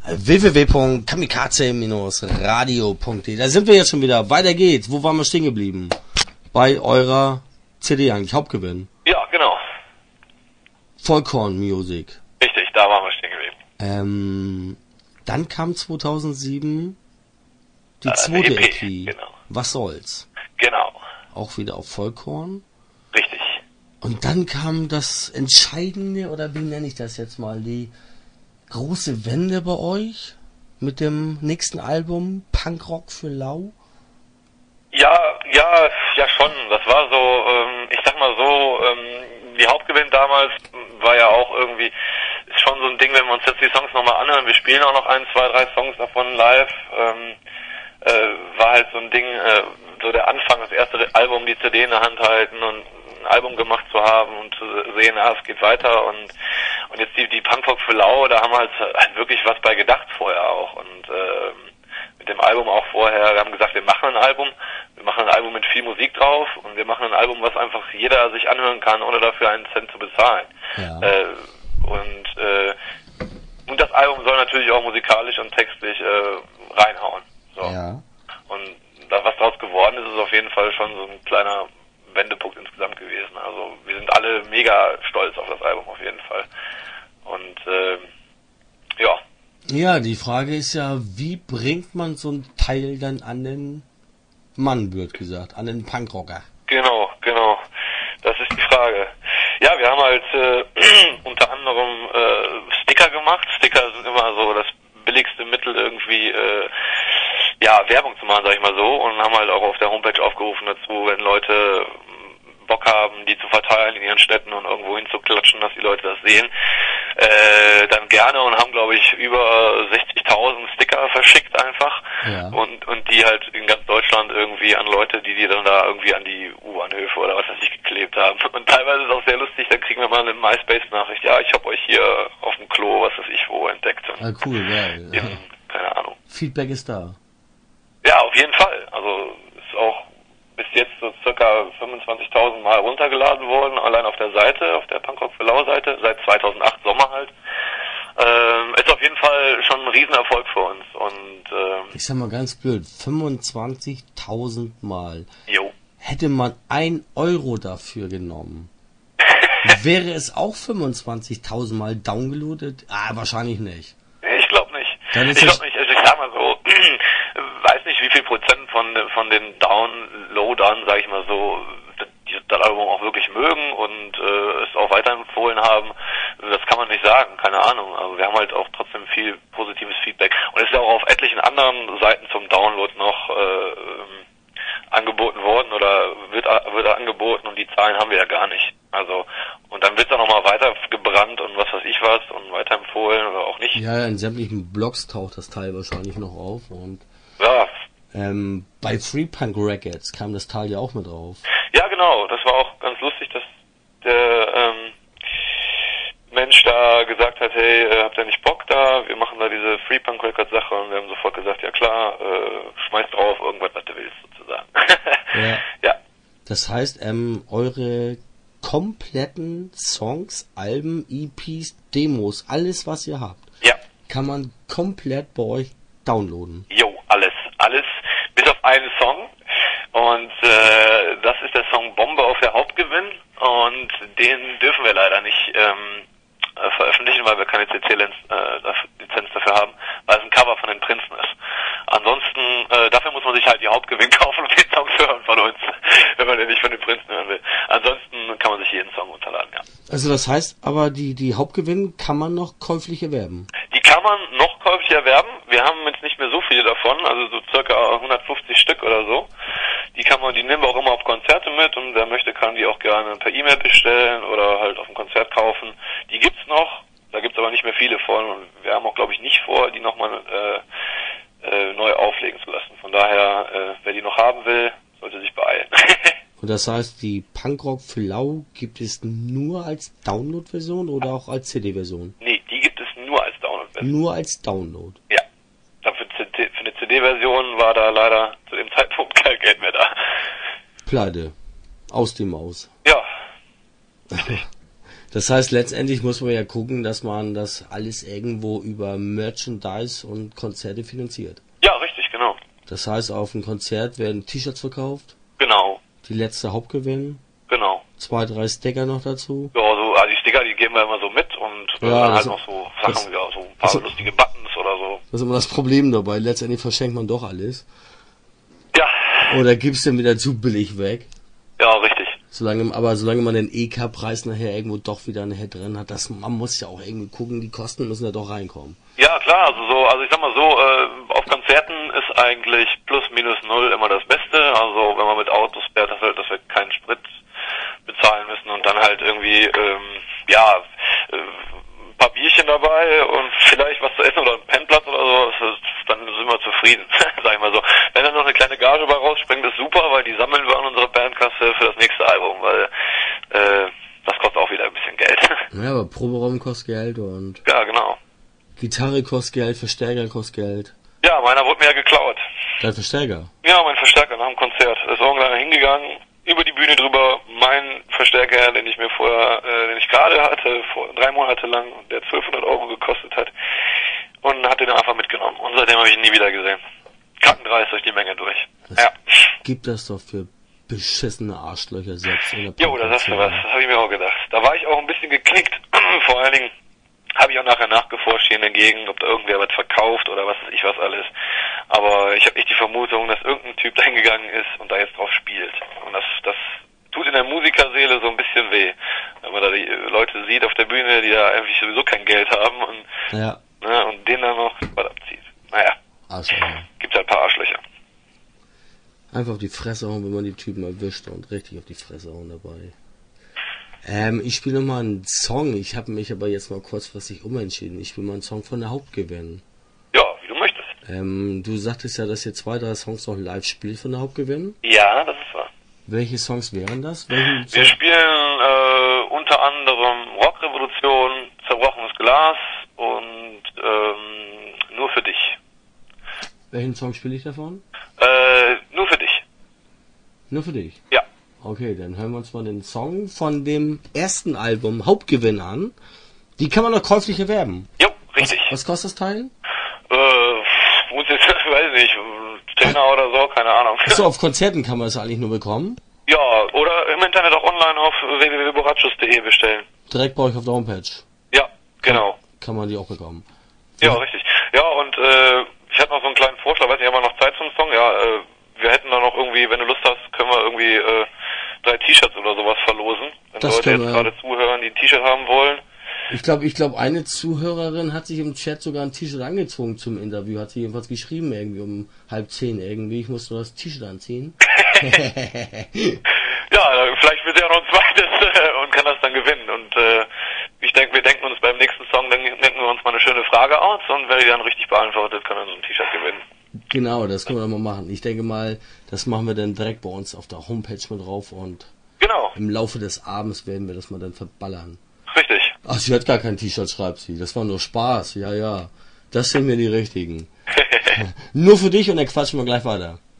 www.kamikaze-radio.de. Da sind wir jetzt schon wieder. Weiter geht's. Wo waren wir stehen geblieben? Bei eurer CD eigentlich, Hauptgewinn. Ja, genau. Vollkorn Music. Richtig, da waren wir stehen geblieben. Dann kam 2007 die zweite EP. Genau. Was soll's? Genau. Auch wieder auf Vollkorn. Richtig. Und dann kam das Entscheidende, oder wie nenne ich das jetzt mal, die große Wende bei euch mit dem nächsten Album Punkrock für Lau? Ja schon. Das war so, ich sag mal so, die Hauptgewinn damals war ja auch irgendwie, ist schon so ein Ding, wenn wir uns jetzt die Songs nochmal anhören, wir spielen auch noch 1, 2, 3 Songs davon live, war halt so ein Ding, so der Anfang, das erste Album, die CD in der Hand halten und ein Album gemacht zu haben und zu sehen, es geht weiter und jetzt die Punkrock für Lau, da haben wir halt wirklich was bei gedacht vorher auch und mit dem Album auch vorher, wir haben gesagt, wir machen ein Album mit viel Musik drauf und wir machen ein Album, was einfach jeder sich anhören kann, ohne dafür einen Cent zu bezahlen. Ja. Und das Album soll natürlich auch musikalisch und textlich reinhauen. So. Ja. Und was daraus geworden ist, ist auf jeden Fall schon so ein kleiner Wendepunkt insgesamt gewesen. Also wir sind alle mega stolz auf das Album auf jeden Fall. Und ja. Ja, die Frage ist ja, wie bringt man so ein Teil dann an den Mann, wird gesagt, an den Punkrocker? Genau. Das ist die Frage. Ja, wir haben halt unter anderem Sticker gemacht. Sticker sind immer so das billigste Mittel irgendwie Werbung zu machen, sag ich mal so, und haben halt auch auf der Homepage aufgerufen dazu, wenn Leute Bock haben, die zu verteilen in ihren Städten und irgendwo hinzuklatschen, dass die Leute das sehen, dann gerne, und haben, glaube ich, über 60.000 Sticker verschickt einfach, ja. und die halt in ganz Deutschland irgendwie an Leute, die dann da irgendwie an die U-Bahnhöfe oder was weiß ich geklebt haben. Und teilweise ist es auch sehr lustig, dann kriegen wir mal eine MySpace-Nachricht, ja, ich habe euch hier auf dem Klo, was weiß ich wo, entdeckt. Und cool, geil. Ja. Keine Ahnung. Feedback ist da. Ja, auf jeden Fall. Also ist auch bis jetzt so circa 25.000 Mal runtergeladen worden, allein auf der Seite, auf der Punkrock für Lau Seite, seit 2008 Sommer halt. Ist auf jeden Fall schon ein Riesenerfolg für uns. Und ich sag mal ganz blöd, 25.000 Mal. Jo. Hätte man 1 Euro dafür genommen, wäre es auch 25.000 Mal downgeloadet? Wahrscheinlich nicht. Nee, ich glaube nicht. Ich glaube nicht. Also ich sag mal so, weiß nicht, wie viel Prozent von den Downloadern, sag ich mal so, das Album auch wirklich mögen und es auch weiterempfohlen haben. Das kann man nicht sagen, keine Ahnung. Also wir haben halt auch trotzdem viel positives Feedback. Und es ist ja auch auf etlichen anderen Seiten zum Download noch angeboten worden oder wird angeboten, und die Zahlen haben wir ja gar nicht. Also, und dann wird es auch nochmal weiter gebrannt und was weiß ich was und weiterempfohlen oder auch nicht. Ja, in sämtlichen Blogs taucht das Teil wahrscheinlich noch auf, und ja. Bei Free Punk Records kam das Teil ja auch mit drauf. Ja, genau. Das war auch ganz lustig, dass der Mensch da gesagt hat, hey, habt ihr nicht Bock da? Wir machen da diese Free Punk Records Sache, und wir haben sofort gesagt, ja klar, schmeiß drauf, irgendwas, was du willst, sozusagen. Ja. Ja. Das heißt, eure kompletten Songs, Alben, EPs, Demos, alles was ihr habt, ja, kann man komplett bei euch downloaden. Jo, alles, bis auf einen Song, und das ist der Song Bombe auf der Hauptgewinn, und den dürfen wir leider nicht veröffentlichen, weil wir keine CC-Lizenz dafür haben, weil es ein Cover von den Prinzen ist. Ansonsten, dafür muss man sich halt die Hauptgewinn kaufen, um den Song zu hören von uns, wenn man den nicht von den Prinzen hören will. Ansonsten kann man sich jeden Song runterladen, ja. Also das heißt aber, die Hauptgewinn kann man noch käuflich erwerben? Die kann man noch käuflich erwerben. Wir haben jetzt nicht mehr so viele davon, also so circa 150 Stück oder so. Die nehmen wir auch immer auf Konzerte mit, und wer möchte, kann die auch gerne per E-Mail bestellen oder halt auf dem Konzert kaufen. Die gibt's noch, da gibt's aber nicht mehr viele von, und wir haben auch, glaube ich, nicht vor, die nochmal neu auflegen zu lassen. Von daher, wer die noch haben will, sollte sich beeilen. Und das heißt, die Punkrock für Lau gibt es nur als Download-Version oder auch als CD-Version? Nee, die gibt es nur als Download-Version. Nur als Download? Ja. Für eine CD-Version war da leider zu dem Zeitpunkt kein Geld mehr da. Pleite. Aus dem Maus. Ja. Das heißt, letztendlich muss man ja gucken, dass man das alles irgendwo über Merchandise und Konzerte finanziert. Ja, richtig, genau. Das heißt, auf einem Konzert werden T-Shirts verkauft. Genau. Die letzte Hauptgewinn. Genau. 2, 3 Sticker noch dazu. Ja, also die Sticker, die geben wir immer so mit und Ja, dann das- halt noch so Sachen, ja, so ein paar das- lustige Buttons oder so. Das ist immer das Problem dabei. Letztendlich verschenkt man doch alles. Ja, Oder gibt's dann wieder zu billig weg. ja, richtig. Solange man den EK-Preis nachher irgendwo doch wieder nachher drin hat, man muss ja auch irgendwie gucken, die Kosten müssen ja doch reinkommen. Ja, klar, also ich sag mal so, auf Konzerten ist eigentlich plus minus null immer das Beste. Also wenn man mit Autos fährt, dass wir keinen Sprit bezahlen müssen und dann halt irgendwie, ein paar Bierchen dabei und vielleicht was zu essen oder ein Pennplatz oder so, dann sind wir zufrieden, sag ich mal so. Wenn dann noch eine kleine Gage bei rausspringt, ist super, weil die sammeln wir an unserer Bandkasse für das nächste Album, weil das kostet auch wieder ein bisschen Geld. Ja, aber Proberaum kostet Geld und Ja, genau. Gitarre kostet Geld, Verstärker kostet Geld. Ja, meiner wurde mir ja geklaut. Dein Verstärker? Ja, mein Verstärker nach dem Konzert. Ist irgendwann hingegangen, über die Bühne drüber, mein Verstärker, den ich gerade hatte, vor 3 Monate lang, und der 1200 € gekostet hat, und hat den einfach mitgenommen. Und seitdem habe ich ihn nie wieder gesehen. Kackendreist durch die Menge durch. Was Ja. gibt das doch für beschissene Arschlöcher selbst in der Jo, da sagst du was. Das habe ich mir auch gedacht. Da war ich auch ein bisschen geknickt. Vor allen Dingen habe ich auch nachher nachgeforscht hier in der Gegend, ob da irgendwer was verkauft oder was weiß ich was alles. Aber ich habe nicht die Vermutung, dass irgendein Typ da hingegangen ist und da jetzt drauf spielt. Und das tut in der Musikerseele so ein bisschen weh, wenn man da die Leute sieht auf der Bühne, die da eigentlich sowieso kein Geld haben und, Ja, ne, und denen dann noch was abzieht. Naja, Arschlöcher. gibt halt ein paar Arschlöcher. Einfach auf die Fresse hauen, wenn man die Typen erwischt und richtig auf die Fresse hauen dabei. Ich spiele nochmal einen Song. Ich habe mich aber jetzt mal kurzfristig umentschieden. Ich will mal einen Song von der Hauptgewinn. Ja, wie du möchtest. Du sagtest ja, dass ihr 2, 3 Songs noch live spielt von der Hauptgewinn. Ja, das ist wahr. Welche Songs wären das? Welchen Wir Song? spielen unter anderem Rockrevolution, Zerbrochenes Glas und Nur für dich. Welchen Song spiele ich davon? Nur für dich. Nur für dich. Ja. Okay, dann hören wir uns mal den Song von dem ersten Album Hauptgewinn an. Die kann man noch käuflich erwerben. Jo, richtig. Was kostet das Teil? Muss jetzt, weiß nicht, 10er oder so, keine Ahnung. So, auf Konzerten kann man es eigentlich nur bekommen. Ja, oder im Internet auch online auf www.borachos.de bestellen. Direkt bei euch auf der Homepage. Ja, genau. Kann man die auch bekommen. Ja, richtig. Ja, und ich hatte noch so einen kleinen Vorschlag, weiß nicht, haben wir noch Zeit zum Song? Ja, wir hätten da noch irgendwie, wenn du Lust hast, können wir irgendwie 3 T-Shirts oder sowas verlosen. Wenn Das Leute können jetzt wir. gerade zuhören, die ein T-Shirt haben wollen. Ich glaube, eine Zuhörerin hat sich im Chat sogar ein T-Shirt angezogen zum Interview. Hat sie jedenfalls geschrieben, irgendwie um 9:30 irgendwie. Ich musste das T-Shirt anziehen. Ja, vielleicht wird ja noch ein zweites und kann das dann gewinnen. Und ich denke, wir denken uns beim nächsten Song, denken wir uns mal eine schöne Frage aus und wer die dann richtig beantwortet, kann dann so ein T-Shirt gewinnen. Genau, das können wir dann mal machen. Ich denke mal, das machen wir dann direkt bei uns auf der Homepage mit drauf und Genau, im Laufe des Abends werden wir das mal dann verballern. richtig. Ach, sie hat gar kein T-Shirt, schreibt sie. Das war nur Spaß. Ja, ja. Das sind wir die Richtigen. Nur für dich und dann quatschen wir gleich weiter.